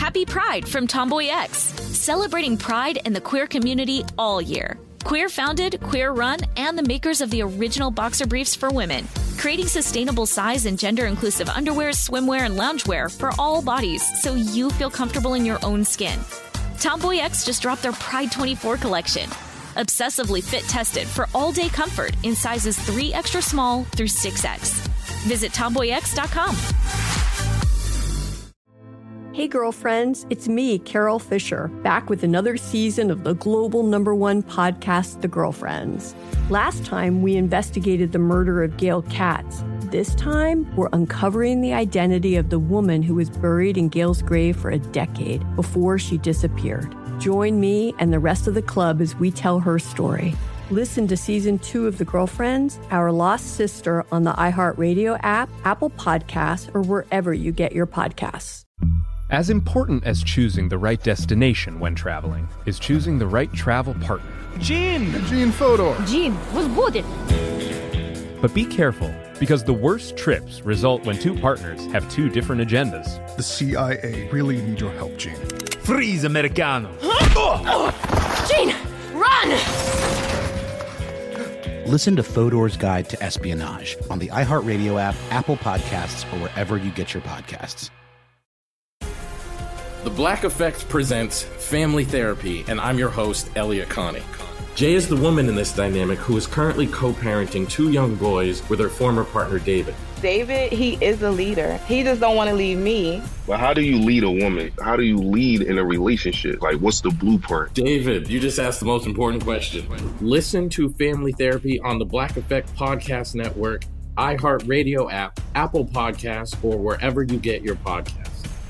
Happy Pride from Tomboy X, celebrating pride and the queer community all year. Queer founded, queer run, and the makers of the original boxer briefs for women, creating sustainable size and gender inclusive underwear, swimwear, and loungewear for all bodies so you feel comfortable in your own skin. Tomboy X just dropped their Pride 24 collection. Obsessively fit tested for all day comfort in sizes 3 extra small through 6X. Visit tomboyx.com. Hey girlfriends, it's me, Carol Fisher, back with another season of the global #1 podcast, The Girlfriends. Last time, we investigated the murder of Gail Katz. This time, we're uncovering the identity of the woman who was buried in Gail's grave for a decade before she disappeared. Join me and the rest of the club as we tell her story. Listen to Season 2 of The Girlfriends, Our Lost Sister on the iHeartRadio app, Apple Podcasts, or wherever you get your podcasts. As important as choosing the right destination when traveling is choosing the right travel partner. Gene Fodor. Gene, was good. But be careful, because the worst trips result when two partners have two different agendas. The CIA really need your help, Gene. Freeze, Americano. Gene, run! Listen to Fodor's Guide to Espionage on the iHeartRadio app, Apple Podcasts, or wherever you get your podcasts. The Black Effect presents Family Therapy, and I'm your host, Elliot Connie. Jay is the woman in this dynamic who is currently co-parenting 2 young boys with her former partner, David. David, he is a leader. He just don't want to leave me. But how do you lead a woman? How do you lead in a relationship? Like, what's the blueprint? David, you just asked the most important question. Listen to Family Therapy on the Black Effect Podcast Network, iHeartRadio app, Apple Podcasts, or wherever you get your podcasts.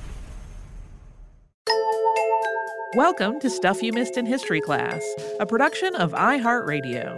Welcome to Stuff You Missed in History Class, a production of iHeartRadio.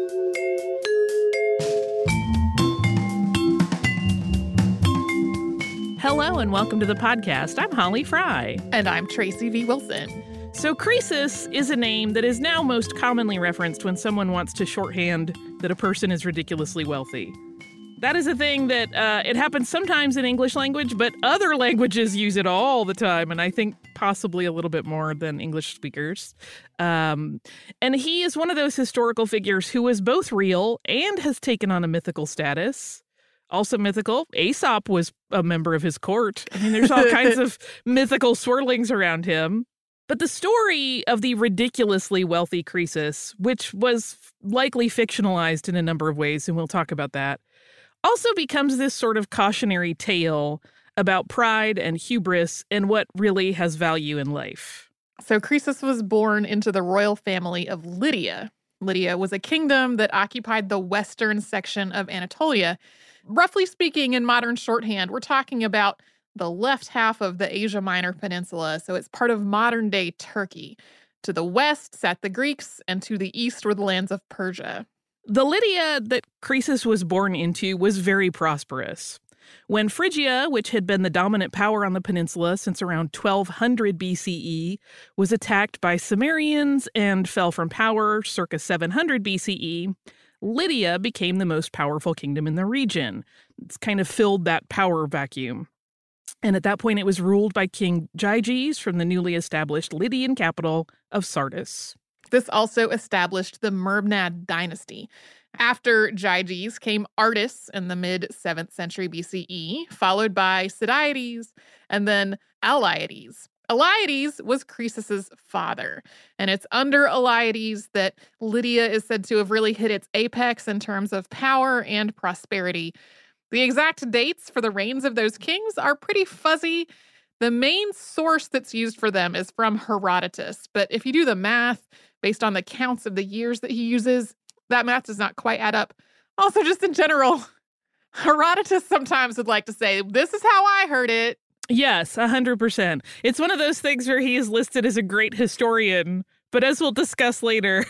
Hello and welcome to the podcast. I'm Holly Fry. And I'm Tracy V. Wilson. So Croesus is a name that is now most commonly referenced when someone wants to shorthand that a person is ridiculously wealthy. That is a thing that it happens sometimes in English language, but other languages use it all the time, and I think possibly a little bit more than English speakers. And he is one of those historical figures who is both real and has taken on a mythical status. Also mythical, Aesop was a member of his court. I mean, there's all kinds of mythical swirlings around him. But the story of the ridiculously wealthy Croesus, which was likely fictionalized in a number of ways, and we'll talk about that, also becomes this sort of cautionary tale about pride and hubris and what really has value in life. So Croesus was born into the royal family of Lydia. Lydia was a kingdom that occupied the western section of Anatolia. Roughly speaking, in modern shorthand, we're talking about the left half of the Asia Minor Peninsula, so it's part of modern-day Turkey. To the west sat the Greeks, and to the east were the lands of Persia. The Lydia that Croesus was born into was very prosperous. When Phrygia, which had been the dominant power on the peninsula since around 1200 BCE, was attacked by Cimmerians and fell from power circa 700 BCE, Lydia became the most powerful kingdom in the region. It's kind of filled that power vacuum. And at that point, it was ruled by King Gyges from the newly established Lydian capital of Sardis. This also established the Mernad dynasty. After Gyges came Ardys in the mid-7th century BCE, followed by Sidaides, and then Alyattes. Alyattes was Croesus's father, and it's under Alyattes that Lydia is said to have really hit its apex in terms of power and prosperity. The exact dates for the reigns of those kings are pretty fuzzy. The main source that's used for them is from Herodotus, but if you do the math based on the counts of the years that he uses, that math does not quite add up. Also, just in general, Herodotus sometimes would like to say, this is how I heard it. Yes, 100%. It's one of those things where he is listed as a great historian, but as we'll discuss later,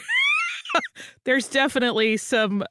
there's definitely some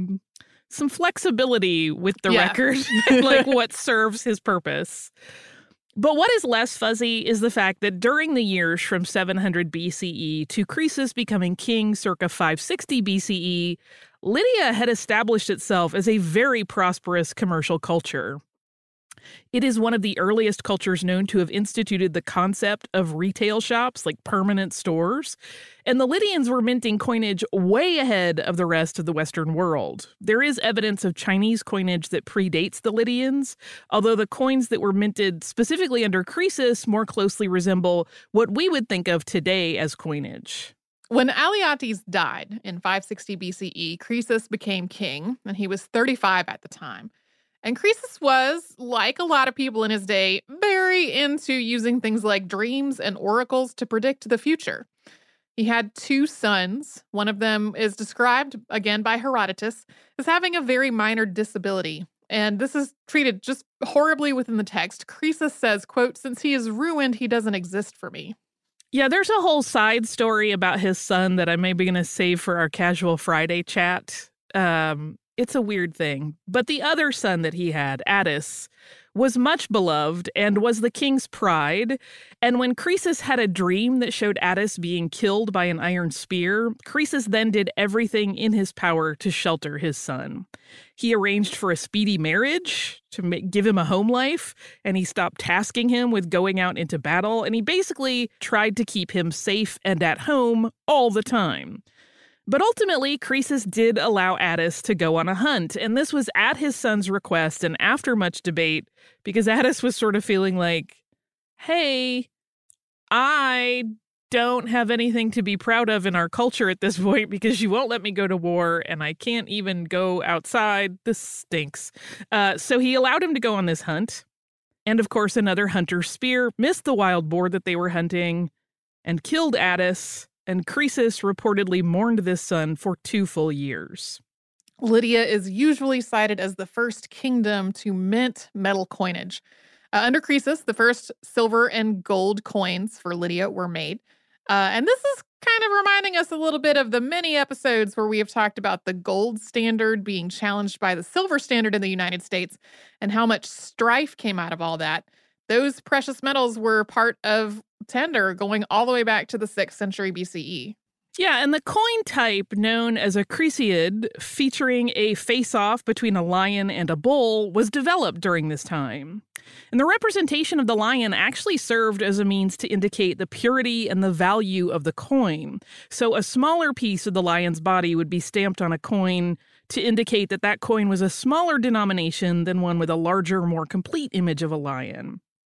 flexibility with the record, like what serves his purpose. But what is less fuzzy is the fact that during the years from 700 BCE to Croesus becoming king circa 560 BCE, Lydia had established itself as a very prosperous commercial culture. It is one of the earliest cultures known to have instituted the concept of retail shops, like permanent stores. And the Lydians were minting coinage way ahead of the rest of the Western world. There is evidence of Chinese coinage that predates the Lydians, although the coins that were minted specifically under Croesus more closely resemble what we would think of today as coinage. When Alyattes died in 560 BCE, Croesus became king, and he was 35 at the time. And Croesus was, like a lot of people in his day, very into using things like dreams and oracles to predict the future. He had 2 sons. One of them is described, again by Herodotus, as having a very minor disability. And this is treated just horribly within the text. Croesus says, quote, "Since he is ruined, he doesn't exist for me." Yeah, there's a whole side story about his son that I may be going to save for our Casual Friday chat. It's a weird thing. But the other son that he had, Attis, was much beloved and was the king's pride. And when Croesus had a dream that showed Attis being killed by an iron spear, Croesus then did everything in his power to shelter his son. He arranged for a speedy marriage to give him a home life, and he stopped tasking him with going out into battle, and he basically tried to keep him safe and at home all the time. But ultimately, Croesus did allow Attis to go on a hunt, and this was at his son's request and after much debate, because Attis was sort of feeling like, hey, I don't have anything to be proud of in our culture at this point because you won't let me go to war and I can't even go outside. This stinks. So he allowed him to go on this hunt. And of course, another hunter's spear missed the wild boar that they were hunting and killed Attis. And Croesus reportedly mourned this son for 2 full years. Lydia is usually cited as the first kingdom to mint metal coinage. Under Croesus, the first silver and gold coins for Lydia were made. And this is kind of reminding us a little bit of the many episodes where we have talked about the gold standard being challenged by the silver standard in the United States and how much strife came out of all that. Those precious metals were part of tender going all the way back to the 6th century BCE. Yeah, and the coin type known as a Croeseid, featuring a face-off between a lion and a bull, was developed during this time. And the representation of the lion actually served as a means to indicate the purity and the value of the coin. So a smaller piece of the lion's body would be stamped on a coin to indicate that that coin was a smaller denomination than one with a larger, more complete image of a lion.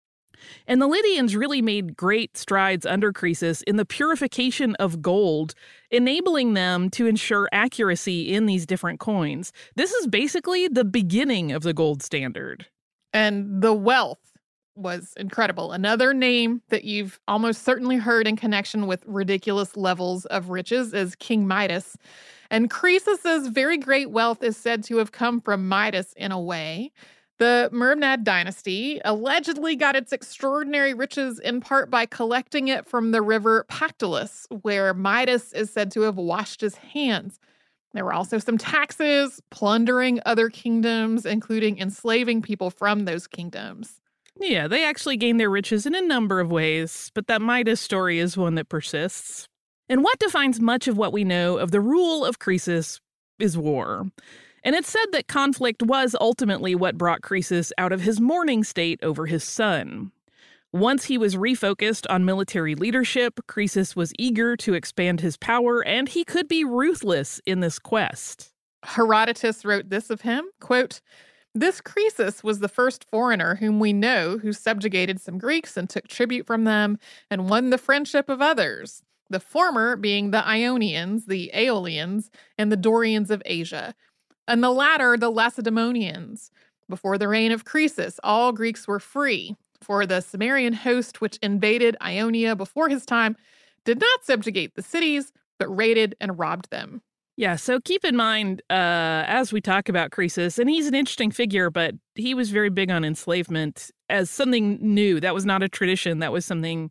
And the Lydians really made great strides under Croesus in the purification of gold, enabling them to ensure accuracy in these different coins. This is basically the beginning of the gold standard. And the wealth was incredible. Another name that you've almost certainly heard in connection with ridiculous levels of riches is King Midas. And Croesus's very great wealth is said to have come from Midas in a way. The Myrmidad dynasty allegedly got its extraordinary riches in part by collecting it from the river Pactolus, where Midas is said to have washed his hands. There were also some taxes, plundering other kingdoms, including enslaving people from those kingdoms. Yeah, they actually gained their riches in a number of ways, but that Midas story is one that persists. And what defines much of what we know of the rule of Croesus is war. And it's said that conflict was ultimately what brought Croesus out of his mourning state over his son. Once he was refocused on military leadership, Croesus was eager to expand his power, and he could be ruthless in this quest. Herodotus wrote this of him, quote, "This Croesus was the first foreigner whom we know who subjugated some Greeks and took tribute from them and won the friendship of others, the former being the Ionians, the Aeolians, and the Dorians of Asia, and the latter the Lacedaemonians. Before the reign of Croesus, all Greeks were free, for the Cimmerian host which invaded Ionia before his time did not subjugate the cities, but raided and robbed them." Yeah, so keep in mind, as we talk about Croesus, and he's an interesting figure, but he was very big on enslavement as something new. That was not a tradition. That was something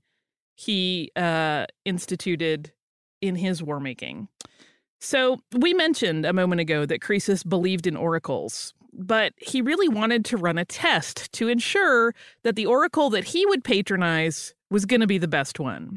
he instituted in his war making. So we mentioned a moment ago that Croesus believed in oracles, but he really wanted to run a test to ensure that the oracle that he would patronize was going to be the best one.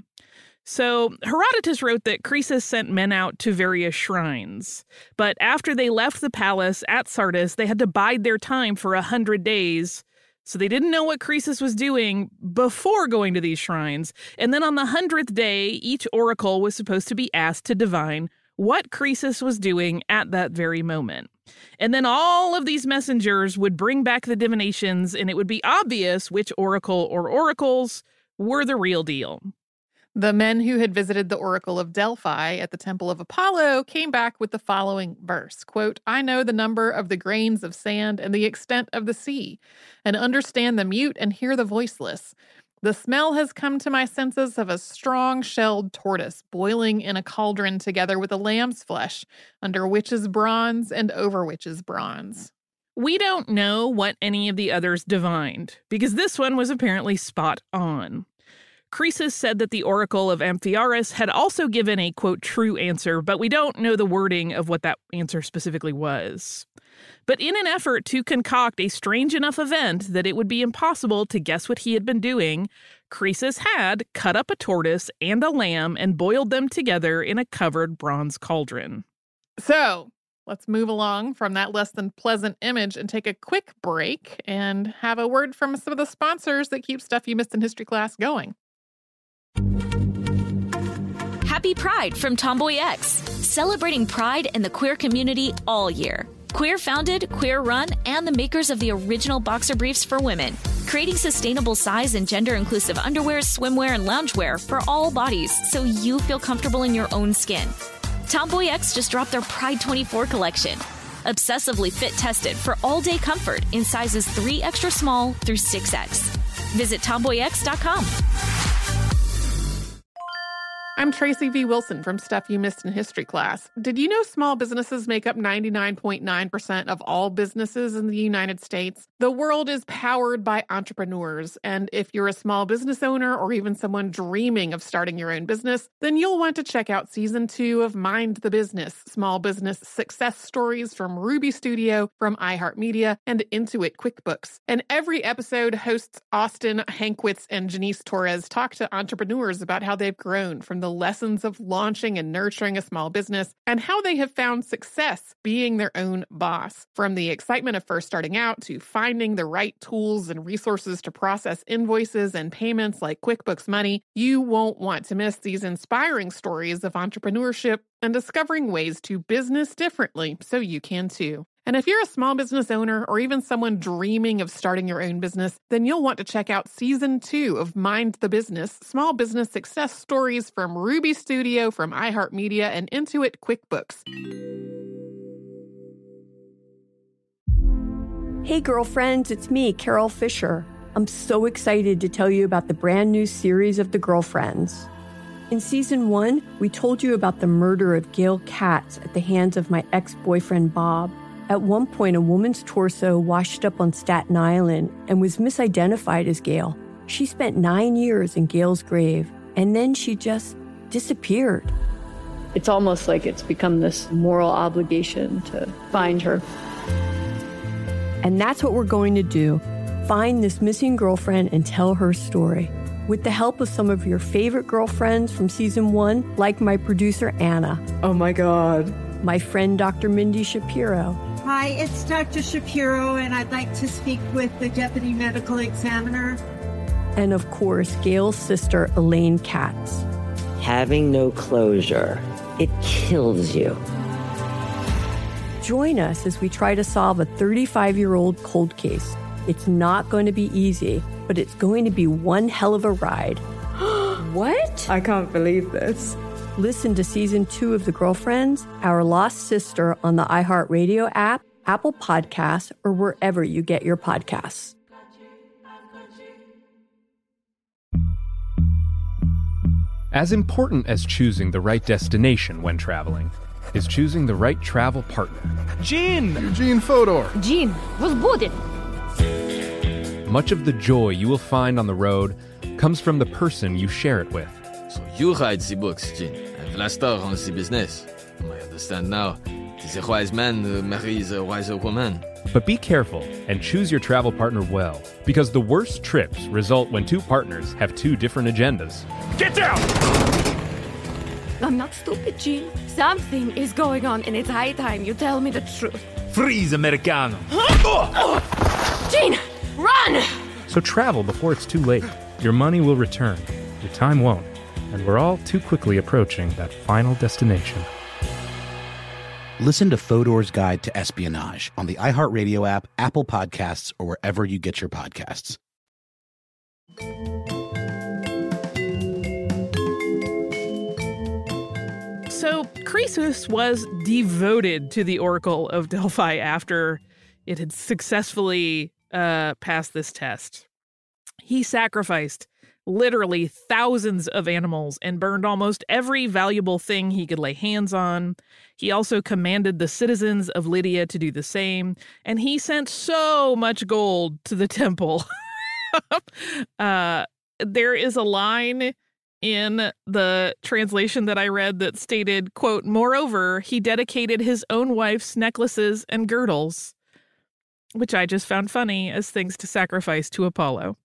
So Herodotus wrote that Croesus sent men out to various shrines, but after they left the palace at Sardis, they had to bide their time for 100 days So they didn't know what Croesus was doing before going to these shrines. And then on the 100th day, each oracle was supposed to be asked to divine what Croesus was doing at that very moment. And then all of these messengers would bring back the divinations, and it would be obvious which oracle or oracles were the real deal. The men who had visited the Oracle of Delphi at the Temple of Apollo came back with the following verse, quote, "I know the number of the grains of sand and the extent of the sea, and understand the mute and hear the voiceless. The smell has come to my senses of a strong-shelled tortoise boiling in a cauldron together with a lamb's flesh, under which is bronze and over which is bronze." We don't know what any of the others divined, because this one was apparently spot on. Croesus said that the oracle of Amphiaraus had also given a, quote, true answer, but we don't know the wording of what that answer specifically was. But in an effort to concoct a strange enough event that it would be impossible to guess what he had been doing, Croesus had cut up a tortoise and a lamb and boiled them together in a covered bronze cauldron. So, let's move along from that less than pleasant image and take a quick break and have a word from some of the sponsors that keep Stuff You Missed in History Class going. Happy Pride from Tomboy X, celebrating pride in the queer community all year. Queer founded, queer run, and the makers of the original boxer briefs for women, creating sustainable size and gender inclusive underwear, swimwear, and loungewear for all bodies so you feel comfortable in your own skin. Tomboy X just dropped their Pride 24 collection, obsessively fit tested for all day comfort in sizes 3 extra small through 6X. Visit tomboyx.com. I'm Tracy V. Wilson from Stuff You Missed in History Class. Did you know small businesses make up 99.9% of all businesses in the United States? The world is powered by entrepreneurs, and if you're a small business owner or even someone dreaming of starting your own business, then you'll want to check out Season 2 of Mind the Business, Small Business Success Stories from Ruby Studio, from iHeartMedia, and Intuit QuickBooks. And every episode, hosts Austin Hankwitz and Janice Torres talk to entrepreneurs about how they've grown from the lessons of launching and nurturing a small business and how they have found success being their own boss. From the excitement of first starting out to finding the right tools and resources to process invoices and payments like QuickBooks Money, you won't want to miss these inspiring stories of entrepreneurship and discovering ways to business differently so you can too. And if you're a small business owner or even someone dreaming of starting your own business, then you'll want to check out Season 2 of Mind the Business, Small Business Success Stories from Ruby Studio, from iHeartMedia, and Intuit QuickBooks. Hey girlfriends, it's me, Carol Fisher. I'm so excited to tell you about the brand new series of The Girlfriends. In Season 1, we told you about the murder of Gail Katz at the hands of my ex-boyfriend Bob. At one point, a woman's torso washed up on Staten Island and was misidentified as Gail. She spent 9 years in Gail's grave, and then she just disappeared. It's almost like it's become this moral obligation to find her. And that's what we're going to do. Find this missing girlfriend and tell her story. With the help of some of your favorite girlfriends from Season 1, like my producer, Anna. Oh my God. My friend, Dr. Mindy Shapiro. Hi, it's Dr. Shapiro, and I'd like to speak with the Deputy Medical Examiner. And of course, Gail's sister, Elaine Katz. Having no closure, it kills you. Join us as we try to solve a 35-year-old cold case. It's not going to be easy, but it's going to be one hell of a ride. What? I can't believe this. Listen to Season 2 of The Girlfriends, Our Lost Sister on the iHeartRadio app, Apple Podcasts, or wherever you get your podcasts. As important as choosing the right destination when traveling is choosing the right travel partner. Eugene Fodor. Gene, was будет? Much of the joy you will find on the road comes from the person you share it with. So you write the books, Gene, and Vlastar runs the business. I understand now. It is a wise man who marries a wiser woman. But be careful and choose your travel partner well, because the worst trips result when two partners have two different agendas. Get down! I'm not stupid, Gene. Something is going on, and it's high time you tell me the truth. Freeze, Americano! Gene, Run! So travel before it's too late. Your money will return, your time won't, and we're all too quickly approaching that final destination. Listen to Fodor's Guide to Espionage on the iHeartRadio app, Apple Podcasts, or wherever you get your podcasts. So Croesus was devoted to the Oracle of Delphi after it had successfully passed this test. He sacrificed literally thousands of animals and burned almost every valuable thing he could lay hands on. He also commanded the citizens of Lydia to do the same, and he sent so much gold to the temple. There is a line in the translation that I read that stated, quote, "Moreover, he dedicated his own wife's necklaces and girdles," which I just found funny as things to sacrifice to Apollo.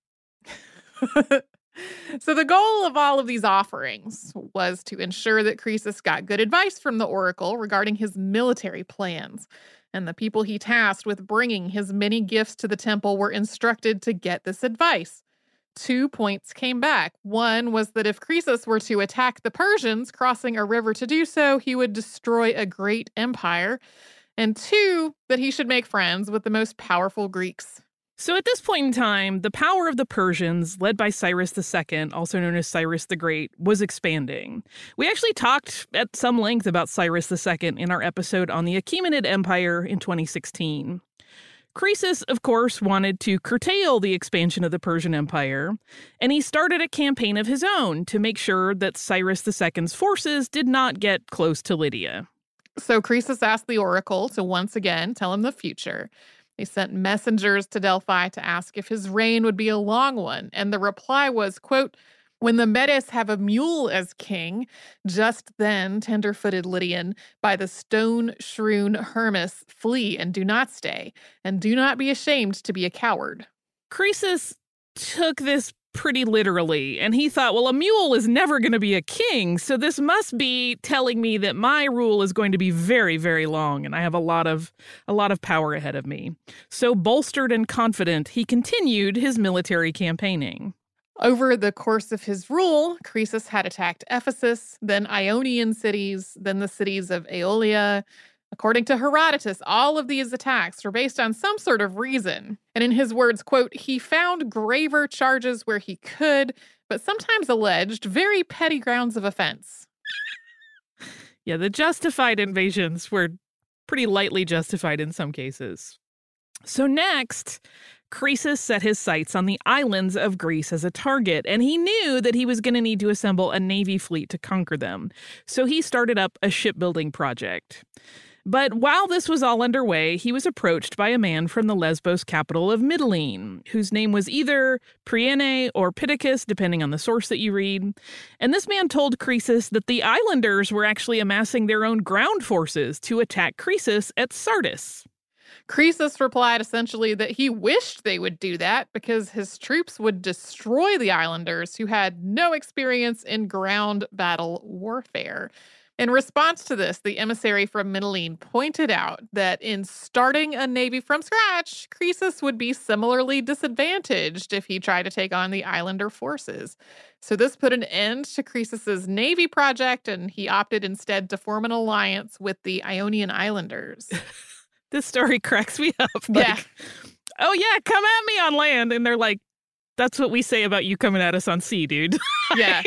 So the goal of all of these offerings was to ensure that Croesus got good advice from the oracle regarding his military plans. And the people he tasked with bringing his many gifts to the temple were instructed to get this advice. 2 points came back. One was that if Croesus were to attack the Persians crossing a river to do so, he would destroy a great empire. And 2, that he should make friends with the most powerful Greeks. So at this point in time, the power of the Persians, led by Cyrus II, also known as Cyrus the Great, was expanding. We actually talked at some length about Cyrus II in our episode on the Achaemenid Empire in 2016. Croesus, of course, wanted to curtail the expansion of the Persian Empire, and he started a campaign of his own to make sure that Cyrus II's forces did not get close to Lydia. So Croesus asked the oracle to once again tell him the future. He sent messengers to Delphi to ask if his reign would be a long one, and the reply was, quote, "When the Medes have a mule as king, just then, tender-footed Lydian, by the stone-strewn Hermus, flee and do not stay, and do not be ashamed to be a coward." Croesus took this pretty literally, and he thought, well, a mule is never going to be a king, so this must be telling me that my rule is going to be very, very long, and I have a lot of power ahead of me. So bolstered and confident, he continued his military campaigning. Over the course of his rule, Croesus had attacked Ephesus, then Ionian cities, then the cities of Aeolia. According to Herodotus, all of these attacks were based on some sort of reason. And in his words, quote, "He found graver charges where he could, but sometimes alleged very petty grounds of offense." Yeah, the justified invasions were pretty lightly justified in some cases. So next, Croesus set his sights on the islands of Greece as a target, and he knew that he was going to need to assemble a navy fleet to conquer them. So he started up a shipbuilding project. But while this was all underway, he was approached by a man from the Lesbos capital of Mytilene, whose name was either Priene or Pittacus, depending on the source that you read. And this man told Croesus that the islanders were actually amassing their own ground forces to attack Croesus at Sardis. Croesus replied essentially that he wished they would do that because his troops would destroy the islanders who had no experience in ground battle warfare. In response to this, the emissary from Mytilene pointed out that in starting a navy from scratch, Croesus would be similarly disadvantaged if he tried to take on the islander forces. So this put an end to Croesus's navy project, and he opted instead to form an alliance with the Ionian Islanders. This story cracks me up. Yeah. Oh yeah, come at me on land. And they're like, that's what we say about you coming at us on sea, dude. Yeah.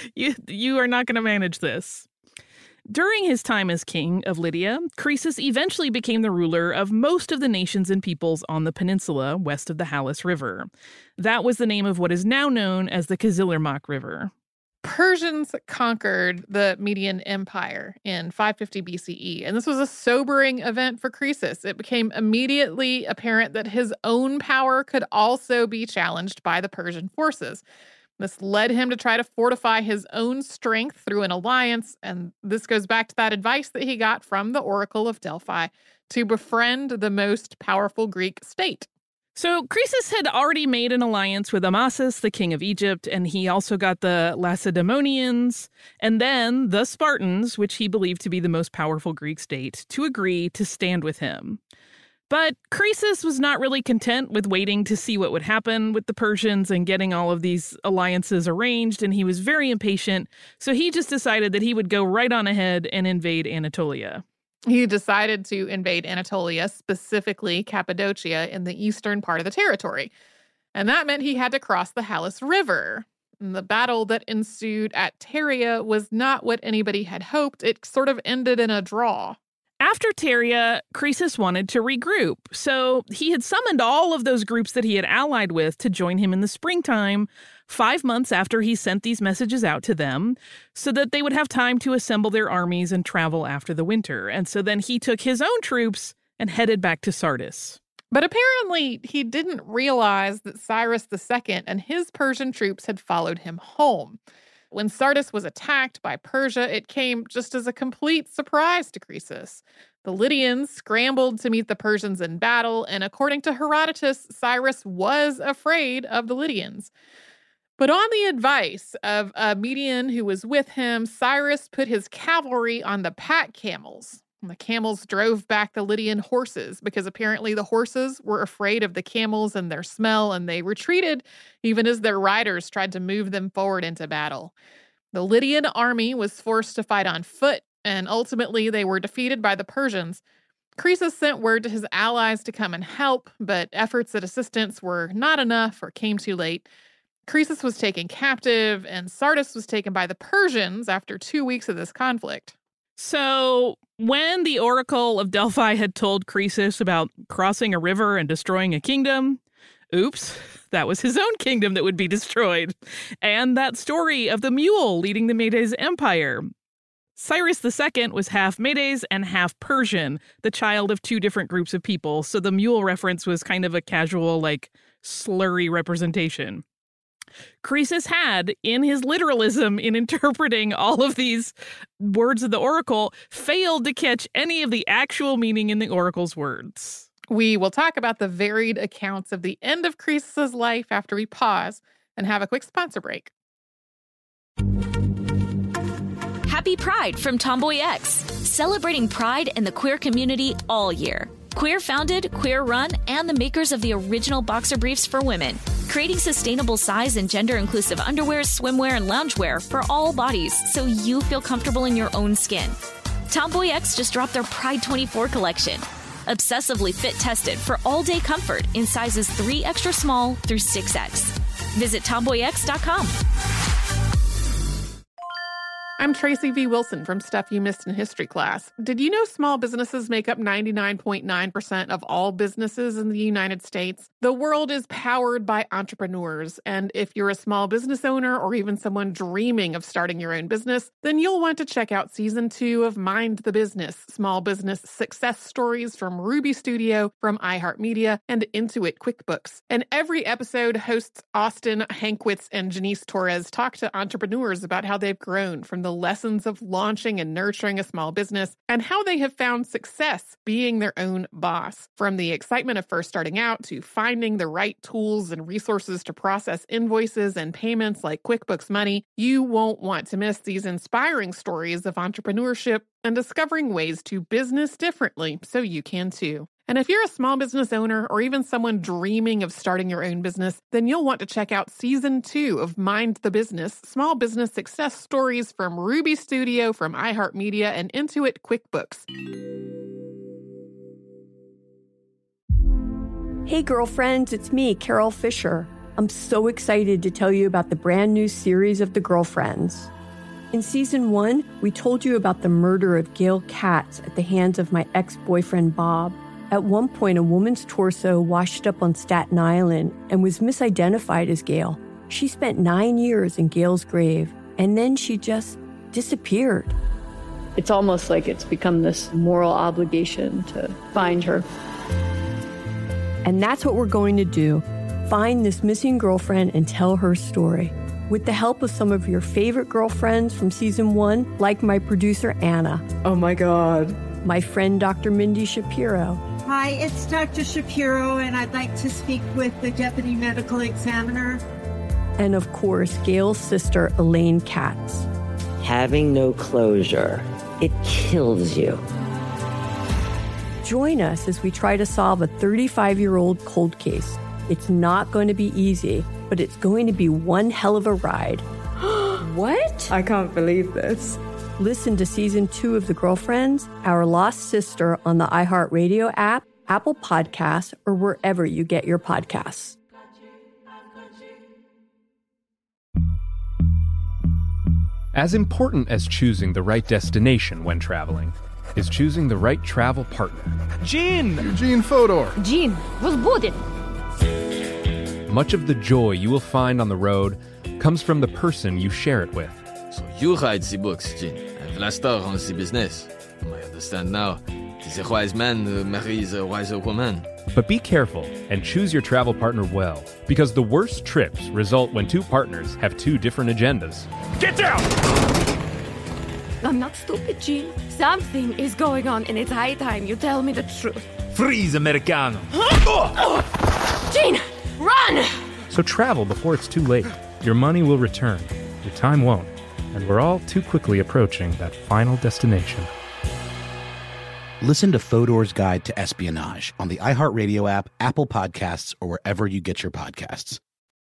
You are not going to manage this. During his time as king of Lydia, Croesus eventually became the ruler of most of the nations and peoples on the peninsula west of the Halys River. That was the name of what is now known as the Kızılırmak River. Persians conquered the Median Empire in 550 BCE, and this was a sobering event for Croesus. It became immediately apparent that his own power could also be challenged by the Persian forces. This led him to try to fortify his own strength through an alliance, and this goes back to that advice that he got from the Oracle of Delphi to befriend the most powerful Greek state. So Croesus had already made an alliance with Amasis, the king of Egypt, and he also got the Lacedaemonians, and then the Spartans, which he believed to be the most powerful Greek state, to agree to stand with him. But Croesus was not really content with waiting to see what would happen with the Persians and getting all of these alliances arranged, and he was very impatient, so he just decided that he would go right on ahead and invade Anatolia. He decided to invade Anatolia, specifically Cappadocia in the eastern part of the territory. And that meant he had to cross the Halys River. And the battle that ensued at Pteria was not what anybody had hoped. It sort of ended in a draw. After Pteria, Croesus wanted to regroup, so he had summoned all of those groups that he had allied with to join him in the springtime, 5 months after he sent these messages out to them, so that they would have time to assemble their armies and travel after the winter. And so then he took his own troops and headed back to Sardis. But apparently he didn't realize that Cyrus II and his Persian troops had followed him home. When Sardis was attacked by Persia, it came just as a complete surprise to Croesus. The Lydians scrambled to meet the Persians in battle, and according to Herodotus, Cyrus was afraid of the Lydians. But on the advice of a Median who was with him, Cyrus put his cavalry on the pack camels. And the camels drove back the Lydian horses because apparently the horses were afraid of the camels and their smell, and they retreated even as their riders tried to move them forward into battle. The Lydian army was forced to fight on foot, and ultimately they were defeated by the Persians. Croesus sent word to his allies to come and help, but efforts at assistance were not enough or came too late. Croesus was taken captive, and Sardis was taken by the Persians after 2 weeks of this conflict. So when the Oracle of Delphi had told Croesus about crossing a river and destroying a kingdom, oops, that was his own kingdom that would be destroyed. And that story of the mule leading the Medes Empire. Cyrus II was half Medes and half Persian, the child of two different groups of people. So the mule reference was kind of a casual, slurry representation. Croesus had, in his literalism in interpreting all of these words of the oracle, failed to catch any of the actual meaning in the oracle's words. We will talk about the varied accounts of the end of Croesus's life after we pause and have a quick sponsor break. Happy Pride from Tomboy X, celebrating pride in the queer community all year. Queer founded, queer run, and the makers of the original boxer briefs for women, creating sustainable size and gender inclusive underwear, swimwear, and loungewear for all bodies so you feel comfortable in your own skin. Tomboy X just dropped their Pride 24 collection, obsessively fit tested for all day comfort in sizes 3 extra small through 6X. Visit tomboyx.com. I'm Tracy V. Wilson from Stuff You Missed in History class. Did you know small businesses make up 99.9% of all businesses in the United States? The world is powered by entrepreneurs, and if you're a small business owner or even someone dreaming of starting your own business, then you'll want to check out Season 2 of Mind the Business, Small Business Success Stories from Ruby Studio, from iHeartMedia, and Intuit QuickBooks. And every episode, hosts Austin Hankwitz and Janice Torres talk to entrepreneurs about how they've grown from the lessons of launching and nurturing a small business and how they have found success being their own boss. From the excitement of first starting out to finding the right tools and resources to process invoices and payments like QuickBooks Money, you won't want to miss these inspiring stories of entrepreneurship and discovering ways to business differently so you can too. And if you're a small business owner or even someone dreaming of starting your own business, then you'll want to check out Season 2 of Mind the Business, Small Business Success Stories from Ruby Studio, from iHeartMedia, and Intuit QuickBooks. Hey girlfriends, it's me, Carol Fisher. I'm so excited to tell you about the brand new series of The Girlfriends. In Season 1, we told you about the murder of Gail Katz at the hands of my ex-boyfriend Bob. At one point, a woman's torso washed up on Staten Island and was misidentified as Gail. She spent 9 years in Gail's grave, and then she just disappeared. It's almost like it's become this moral obligation to find her. And that's what we're going to do. Find this missing girlfriend and tell her story. With the help of some of your favorite girlfriends from Season 1, like my producer, Anna. Oh my God. My friend, Dr. Mindy Shapiro. Hi, it's Dr. Shapiro, and I'd like to speak with the Deputy Medical Examiner. And of course, Gail's sister, Elaine Katz. Having no closure, it kills you. Join us as we try to solve a 35-year-old cold case. It's not going to be easy, but it's going to be one hell of a ride. What? I can't believe this. Listen to Season 2 of The Girlfriends, Our Lost Sister on the iHeartRadio app, Apple Podcasts, or wherever you get your podcasts. As important as choosing the right destination when traveling is choosing the right travel partner. Eugene Fodor. Jean, возбудит. Much of the joy you will find on the road comes from the person you share it with. So you write the books, Jean, and Vlastar runs the business. I understand now. The wise man marries a wiser woman. But be careful and choose your travel partner well, because the worst trips result when two partners have two different agendas. Get down! I'm not stupid, Jean. Something is going on, and it's high time you tell me the truth. Freeze, Americano! Jean, run! So travel before it's too late. Your money will return, your time won't, and we're all too quickly approaching that final destination. Listen to Fodor's Guide to Espionage on the iHeartRadio app, Apple Podcasts, or wherever you get your podcasts.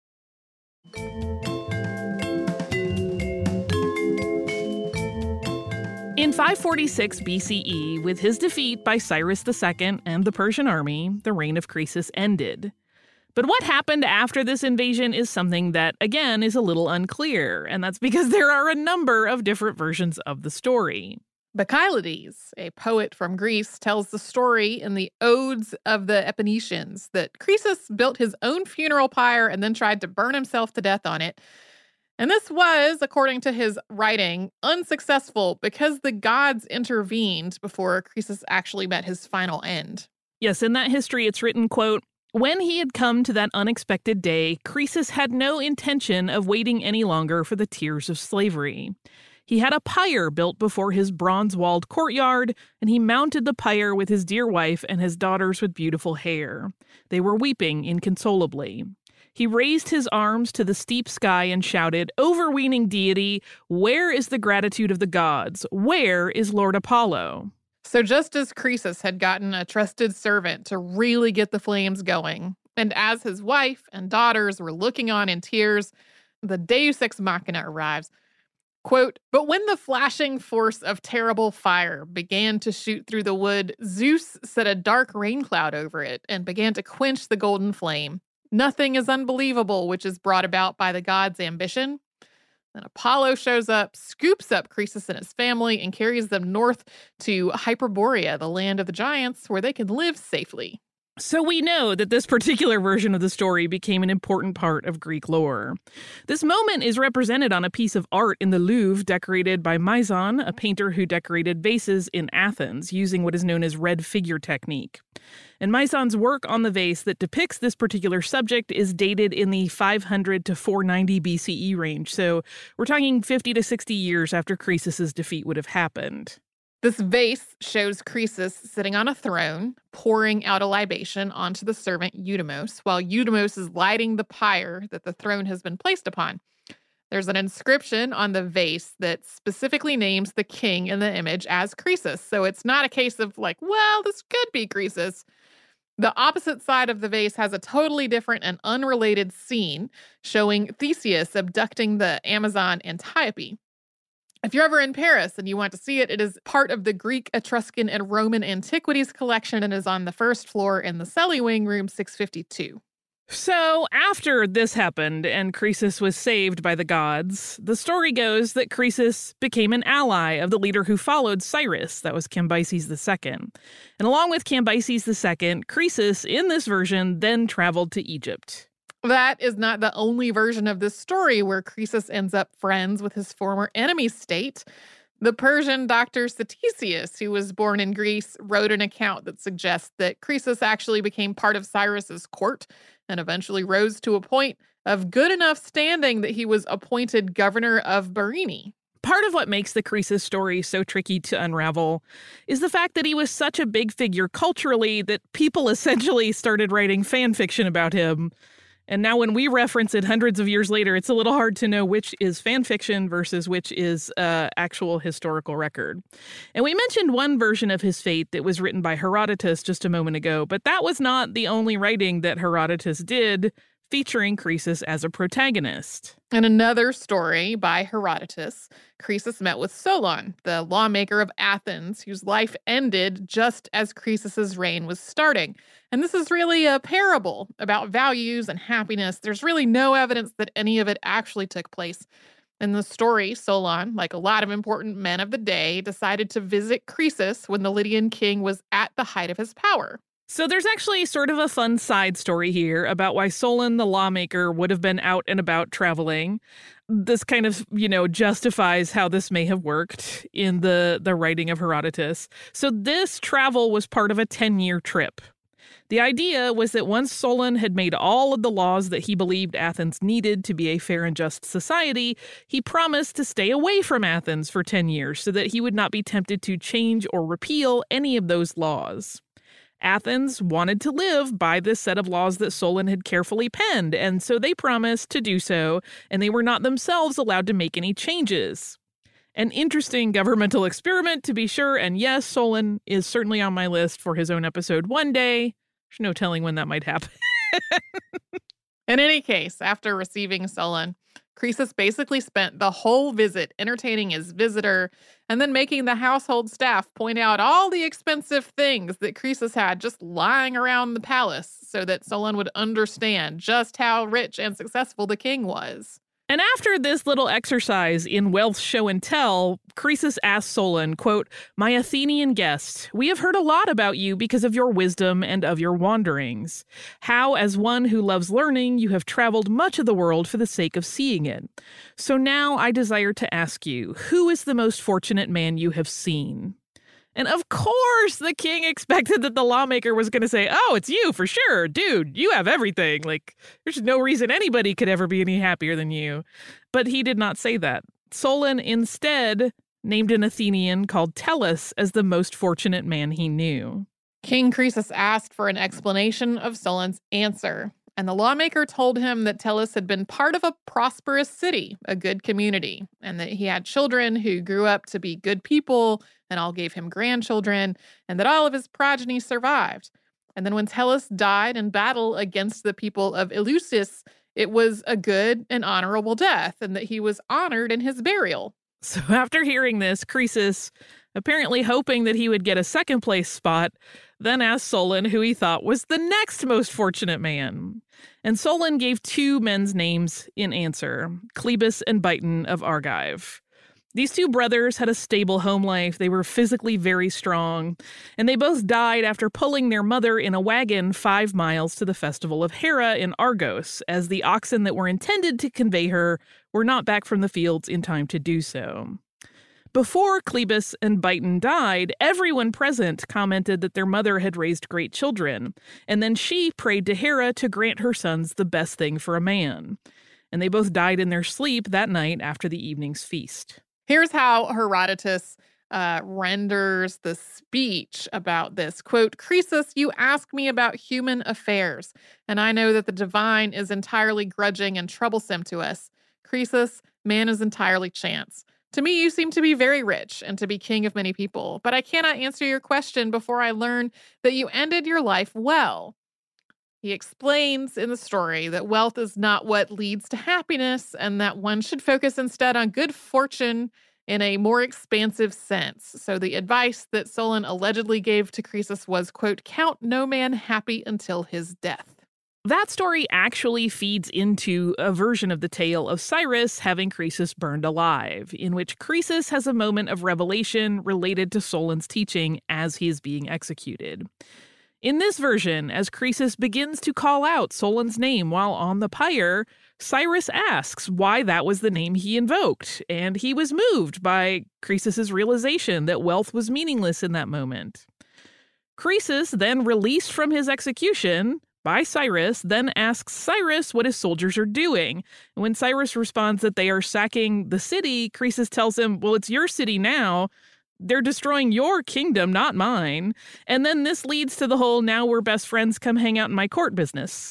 In 546 BCE, with his defeat by Cyrus II and the Persian army, the reign of Croesus ended. But what happened after this invasion is something that, again, is a little unclear, and that's because there are a number of different versions of the story. Bacchylides, a poet from Greece, tells the story in the Odes of the Eponetians that Croesus built his own funeral pyre and then tried to burn himself to death on it. And this was, according to his writing, unsuccessful because the gods intervened before Croesus actually met his final end. Yes, in that history it's written, quote, "When he had come to that unexpected day, Croesus had no intention of waiting any longer for the tears of slavery. He had a pyre built before his bronze-walled courtyard, and he mounted the pyre with his dear wife and his daughters with beautiful hair. They were weeping inconsolably. He raised his arms to the steep sky and shouted, 'Overweening deity, where is the gratitude of the gods? Where is Lord Apollo?'" So just as Croesus had gotten a trusted servant to really get the flames going, and as his wife and daughters were looking on in tears, the Deus Ex Machina arrives. Quote, "But when the flashing force of terrible fire began to shoot through the wood, Zeus set a dark rain cloud over it and began to quench the golden flame. Nothing is unbelievable which is brought about by the gods' ambition. Then Apollo shows up, scoops up Croesus and his family, and carries them north to Hyperborea, the land of the giants, where they can live safely." So we know that this particular version of the story became an important part of Greek lore. This moment is represented on a piece of art in the Louvre decorated by Mizon, a painter who decorated vases in Athens using what is known as red figure technique. And Mizon's work on the vase that depicts this particular subject is dated in the 500 to 490 BCE range. So we're talking 50 to 60 years after Croesus's defeat would have happened. This vase shows Croesus sitting on a throne, pouring out a libation onto the servant Eudemos, while Eudemos is lighting the pyre that the throne has been placed upon. There's an inscription on the vase that specifically names the king in the image as Croesus. So it's not a case of like, well, this could be Croesus. The opposite side of the vase has a totally different and unrelated scene showing Theseus abducting the Amazon Antiope. If you're ever in Paris and you want to see it, it is part of the Greek, Etruscan, and Roman Antiquities collection and is on the first floor in the Celly Wing, room 652. So after this happened and Croesus was saved by the gods, the story goes that Croesus became an ally of the leader who followed Cyrus, that was Cambyses II. And along with Cambyses II, Croesus, in this version, then traveled to Egypt. That is not the only version of this story where Croesus ends up friends with his former enemy state. The Persian Dr. Ctesias, who was born in Greece, wrote an account that suggests that Croesus actually became part of Cyrus's court and eventually rose to a point of good enough standing that he was appointed governor of Byrene. Part of what makes the Croesus story so tricky to unravel is the fact that he was such a big figure culturally that people essentially started writing fan fiction about him. And now when we reference it hundreds of years later, it's a little hard to know which is fan fiction versus which is actual historical record. And we mentioned one version of his fate that was written by Herodotus just a moment ago, but that was not the only writing that Herodotus did featuring Croesus as a protagonist. In another story by Herodotus, Croesus met with Solon, the lawmaker of Athens, whose life ended just as Croesus's reign was starting. And this is really a parable about values and happiness. There's really no evidence that any of it actually took place. In the story, Solon, like a lot of important men of the day, decided to visit Croesus when the Lydian king was at the height of his power. So there's actually sort of a fun side story here about why Solon the lawmaker would have been out and about traveling. This kind of, justifies how this may have worked in the writing of Herodotus. So this travel was part of a 10-year trip. The idea was that once Solon had made all of the laws that he believed Athens needed to be a fair and just society, he promised to stay away from Athens for 10 years so that he would not be tempted to change or repeal any of those laws. Athens wanted to live by this set of laws that Solon had carefully penned, and so they promised to do so, and they were not themselves allowed to make any changes. An interesting governmental experiment, to be sure, and yes, Solon is certainly on my list for his own episode one day. There's no telling when that might happen. In any case, after receiving Solon, Croesus basically spent the whole visit entertaining his visitor and then making the household staff point out all the expensive things that Croesus had just lying around the palace so that Solon would understand just how rich and successful the king was. And after this little exercise in wealth show and tell, Croesus asked Solon, quote, "My Athenian guest, we have heard a lot about you because of your wisdom and of your wanderings. How, as one who loves learning, you have traveled much of the world for the sake of seeing it. So now I desire to ask you, who is the most fortunate man you have seen?" And of course, the king expected that the lawmaker was going to say, "Oh, it's you for sure. Dude, you have everything. Like, there's no reason anybody could ever be any happier than you." But he did not say that. Solon instead named an Athenian called Tellus as the most fortunate man he knew. King Croesus asked for an explanation of Solon's answer, and the lawmaker told him that Tellus had been part of a prosperous city, a good community, and that he had children who grew up to be good people and all gave him grandchildren, and that all of his progeny survived. And then when Tellus died in battle against the people of Eleusis, it was a good and honorable death, and that he was honored in his burial. So after hearing this, Croesus, apparently hoping that he would get a second place spot, then asked Solon who he thought was the next most fortunate man. And Solon gave two men's names in answer, Cleobus and Biton of Argive. These two brothers had a stable home life. They were physically very strong, and they both died after pulling their mother in a wagon 5 miles to the festival of Hera in Argos, as the oxen that were intended to convey her were not back from the fields in time to do so. Before Cleobus and Biton died, everyone present commented that their mother had raised great children, and then she prayed to Hera to grant her sons the best thing for a man. And they both died in their sleep that night after the evening's feast. Here's how Herodotus renders the speech about this. Quote, "Croesus, you ask me about human affairs, and I know that the divine is entirely grudging and troublesome to us. Croesus, man is entirely chance. To me, you seem to be very rich and to be king of many people, but I cannot answer your question before I learn that you ended your life well." He explains in the story that wealth is not what leads to happiness and that one should focus instead on good fortune in a more expansive sense. So the advice that Solon allegedly gave to Croesus was, quote, "Count no man happy until his death." That story actually feeds into a version of the tale of Cyrus having Croesus burned alive, in which Croesus has a moment of revelation related to Solon's teaching as he is being executed. In this version, as Croesus begins to call out Solon's name while on the pyre, Cyrus asks why that was the name he invoked, and he was moved by Croesus's realization that wealth was meaningless in that moment. Croesus, then released from his execution by Cyrus, then asks Cyrus what his soldiers are doing. And when Cyrus responds that they are sacking the city, Croesus tells him, "Well, it's your city now. They're destroying your kingdom, not mine." And then this leads to the whole "now we're best friends, come hang out in my court" business.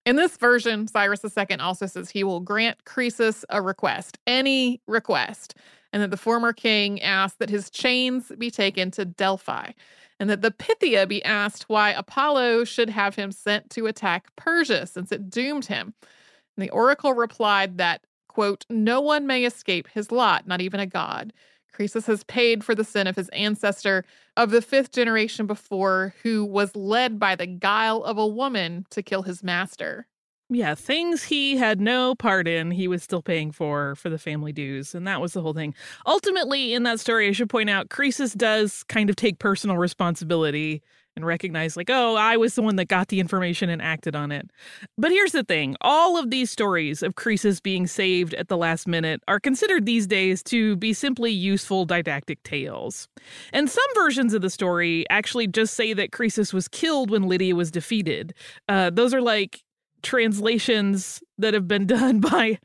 In this version, Cyrus II also says he will grant Croesus a request, any request, and that the former king asked that his chains be taken to Delphi, and that the Pythia be asked why Apollo should have him sent to attack Persia since it doomed him. And the oracle replied that, quote, no one may escape his lot, not even a god. Croesus has paid for the sin of his ancestor of the 5th generation before, who was led by the guile of a woman to kill his master. Yeah, things he had no part in, he was still paying for the family dues, and that was the whole thing. Ultimately, in that story, I should point out, Croesus does kind of take personal responsibility and recognize, like, oh, I was the one that got the information and acted on it. But here's the thing. All of these stories of Croesus being saved at the last minute are considered these days to be simply useful didactic tales. And some versions of the story actually just say that Croesus was killed when Lydia was defeated. Those are like translations that have been done by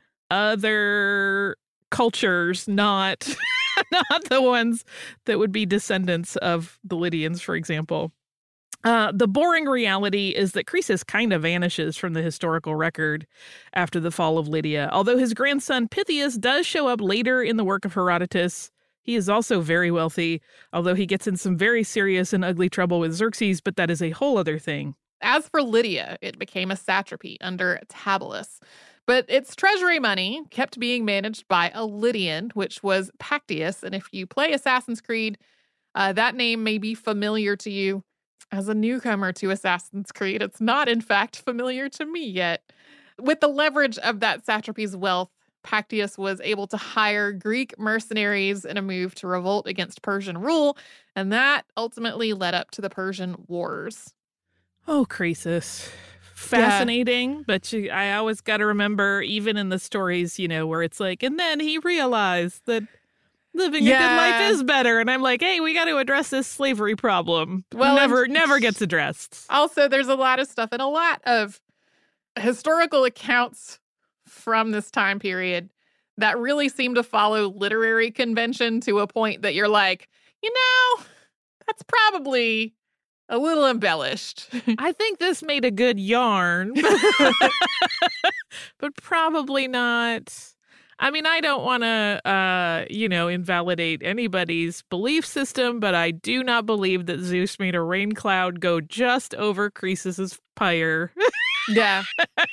other cultures, not the ones that would be descendants of the Lydians, for example. The boring reality is that Croesus kind of vanishes from the historical record after the fall of Lydia. Although his grandson Pythias does show up later in the work of Herodotus, he is also very wealthy, although he gets in some very serious and ugly trouble with Xerxes, but that is a whole other thing. As for Lydia, it became a satrapy under Tabalus. But its treasury money kept being managed by a Lydian, which was Pactius. And if you play Assassin's Creed, that name may be familiar to you. As a newcomer to Assassin's Creed, it's not, in fact, familiar to me yet. With the leverage of that satrapy's wealth, Pactius was able to hire Greek mercenaries in a move to revolt against Persian rule, and that ultimately led up to the Persian Wars. Oh, Croesus. Fascinating, yeah. But I always got to remember, even in the stories, where it's like, and then he realized that living a good life is better. And I'm like, hey, we got to address this slavery problem. Well, never gets addressed. Also, there's a lot of stuff and a lot of historical accounts from this time period that really seem to follow literary convention to a point that you're like, that's probably a little embellished. I think this made a good yarn, but probably not. I mean, I don't want to, invalidate anybody's belief system, but I do not believe that Zeus made a rain cloud go just over Croesus's pyre. Yeah.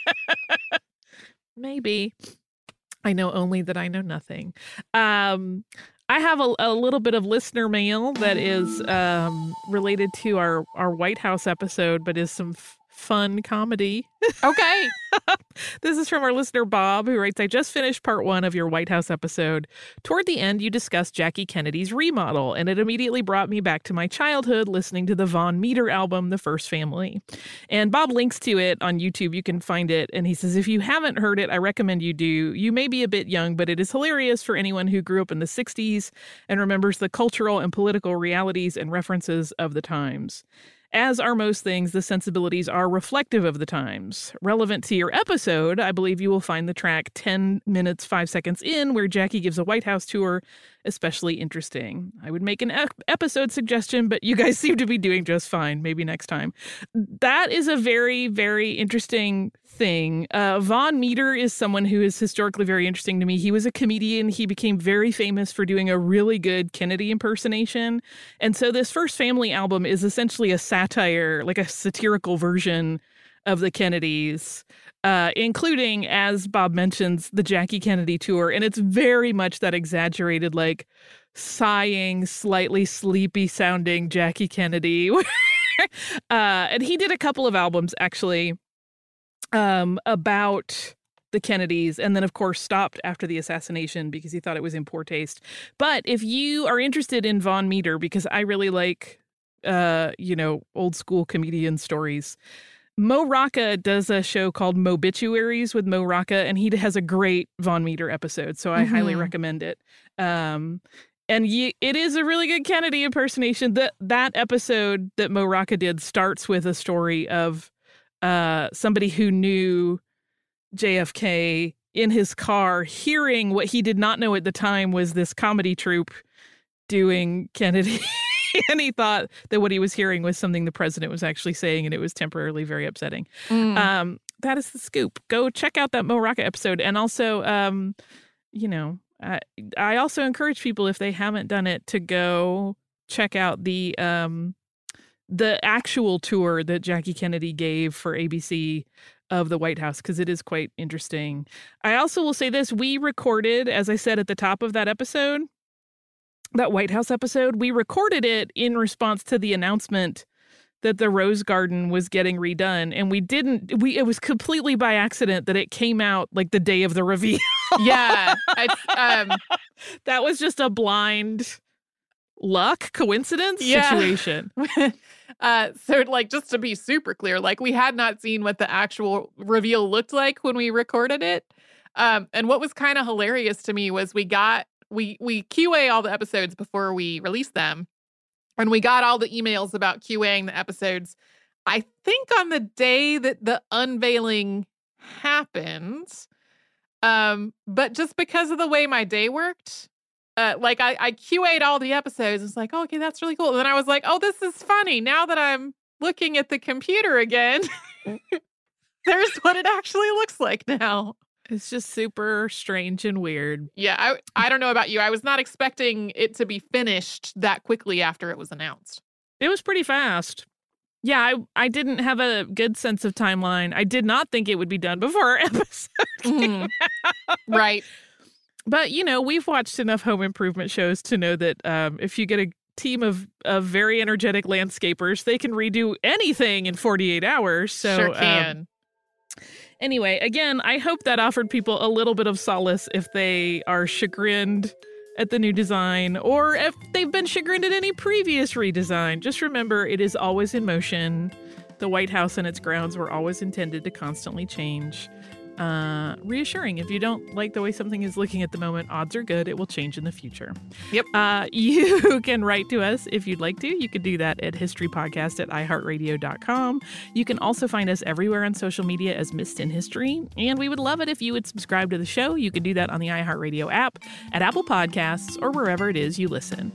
Maybe. I know only that I know nothing. I have a little bit of listener mail that is related to our White House episode, but is some fun comedy. Okay. This is from our listener Bob, who writes, I just finished part 1 of your White House episode. Toward the end, you discussed Jackie Kennedy's remodel, and it immediately brought me back to my childhood listening to the Von Meter album, The First Family. And Bob links to it on YouTube. You can find it. And he says, if you haven't heard it, I recommend you do. You may be a bit young, but it is hilarious for anyone who grew up in the 60s and remembers the cultural and political realities and references of the times. As are most things, the sensibilities are reflective of the times. Relevant to your episode, I believe you will find the track 10 minutes, 5 seconds in, where Jackie gives a White House tour, especially interesting. I would make an episode suggestion, but you guys seem to be doing just fine. Maybe next time. That is a very, very interesting thing. Von Meter is someone who is historically very interesting to me. He was a comedian. He became very famous for doing a really good Kennedy impersonation. And so this First Family album is essentially a satire, like a satirical version of the Kennedys, including, as Bob mentions, the Jackie Kennedy tour. And it's very much that exaggerated, like sighing, slightly sleepy sounding Jackie Kennedy. And he did a couple of albums, actually, about the Kennedys, and then, of course, stopped after the assassination because he thought it was in poor taste. But if you are interested in Von Meter, because I really like, old school comedian stories, Mo Rocca does a show called Mobituaries with Mo Rocca, and he has a great Von Meter episode, so I highly recommend it. And it is a really good Kennedy impersonation. That episode that Mo Rocca did starts with a story of somebody who knew JFK in his car, hearing what he did not know at the time was this comedy troupe doing Kennedy. And he thought that what he was hearing was something the president was actually saying, and it was temporarily very upsetting. that is the scoop. Go check out that Mo Rocca episode. And also, I also encourage people, if they haven't done it, to go check out the actual tour that Jackie Kennedy gave for ABC of the White House, because it is quite interesting. I also will say this. We recorded, as I said at the top of that episode, that White House episode, we recorded it in response to the announcement that the Rose Garden was getting redone. And it was completely by accident that it came out like the day of the reveal. Yeah. That was just a blind luck coincidence situation. So like, just to be super clear, like we had not seen what the actual reveal looked like when we recorded it. And what was kind of hilarious to me was we QA all the episodes before we released them. And we got all the emails about QAing the episodes, I think on the day that the unveiling happened. But just because of the way my day worked, like I QA'd all the episodes. It's like, oh, okay, that's really cool. And then I was like, oh, this is funny. Now that I'm looking at the computer again, there's what it actually looks like now. It's just super strange and weird. Yeah, I don't know about you. I was not expecting it to be finished that quickly after it was announced. It was pretty fast. Yeah, I didn't have a good sense of timeline. I did not think it would be done before our episode came out. Right. But, we've watched enough home improvement shows to know that if you get a team of very energetic landscapers, they can redo anything in 48 hours. So, sure can. Anyway, again, I hope that offered people a little bit of solace if they are chagrined at the new design, or if they've been chagrined at any previous redesign. Just remember, it is always in motion. The White House and its grounds were always intended to constantly change. Reassuring. If you don't like the way something is looking at the moment, odds are good it will change in the future. Yep. You can write to us if you'd like to. You could do that at historypodcast@iheartradio.com. You can also find us everywhere on social media as Missed in History. And we would love it if you would subscribe to the show. You can do that on the iHeartRadio app, at Apple Podcasts, or wherever it is you listen.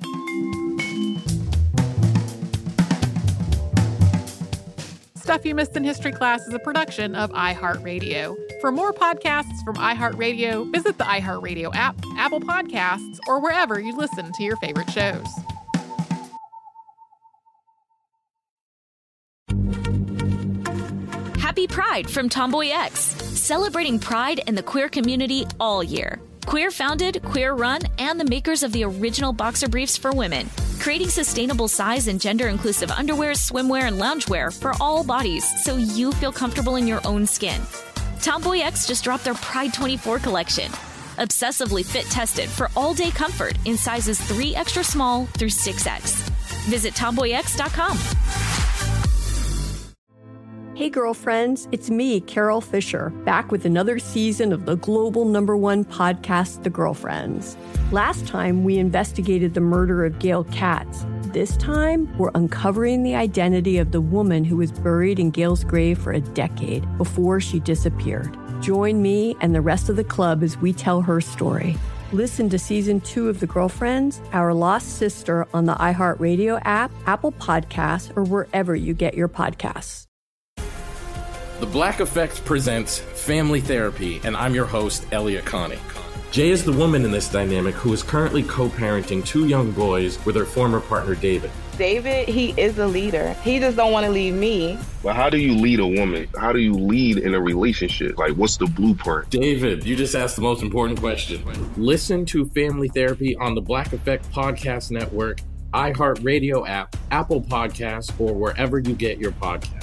Stuff You Missed in History Class is a production of iHeartRadio. For more podcasts from iHeartRadio, visit the iHeartRadio app, Apple Podcasts, or wherever you listen to your favorite shows. Happy Pride from Tomboy X, celebrating pride and the queer community all year. Queer founded, queer run, and the makers of the original boxer briefs for women, creating sustainable size and gender inclusive underwear, swimwear, and loungewear for all bodies so you feel comfortable in your own skin. Tomboy X just dropped their Pride 24 collection. Obsessively fit tested for all day comfort in sizes 3 extra small through 6X. Visit tomboyx.com. Hey girlfriends, it's me, Carol Fisher, back with another season of the global #1 podcast, The Girlfriends. Last time, we investigated the murder of Gail Katz. This time, we're uncovering the identity of the woman who was buried in Gail's grave for a decade before she disappeared. Join me and the rest of the club as we tell her story. Listen to Season 2 of The Girlfriends, Our Lost Sister, on the iHeartRadio app, Apple Podcasts, or wherever you get your podcasts. The Black Effect presents Family Therapy, and I'm your host, Elliot Connie. Jay is the woman in this dynamic who is currently co-parenting 2 young boys with her former partner, David. David, he is a leader. He just don't want to leave me. But how do you lead a woman? How do you lead in a relationship? Like, what's the blueprint? David, you just asked the most important question. Listen to Family Therapy on the Black Effect Podcast Network, iHeartRadio app, Apple Podcasts, or wherever you get your podcasts.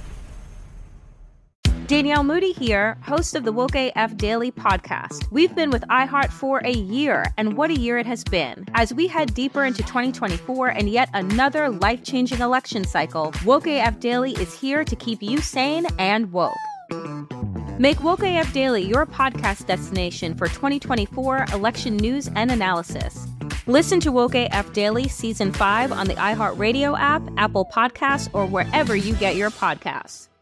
Danielle Moody here, host of the Woke AF Daily podcast. We've been with iHeart for a year, and what a year it has been. As we head deeper into 2024 and yet another life-changing election cycle, Woke AF Daily is here to keep you sane and woke. Make Woke AF Daily your podcast destination for 2024 election news and analysis. Listen to Woke AF Daily Season 5 on the iHeartRadio app, Apple Podcasts, or wherever you get your podcasts.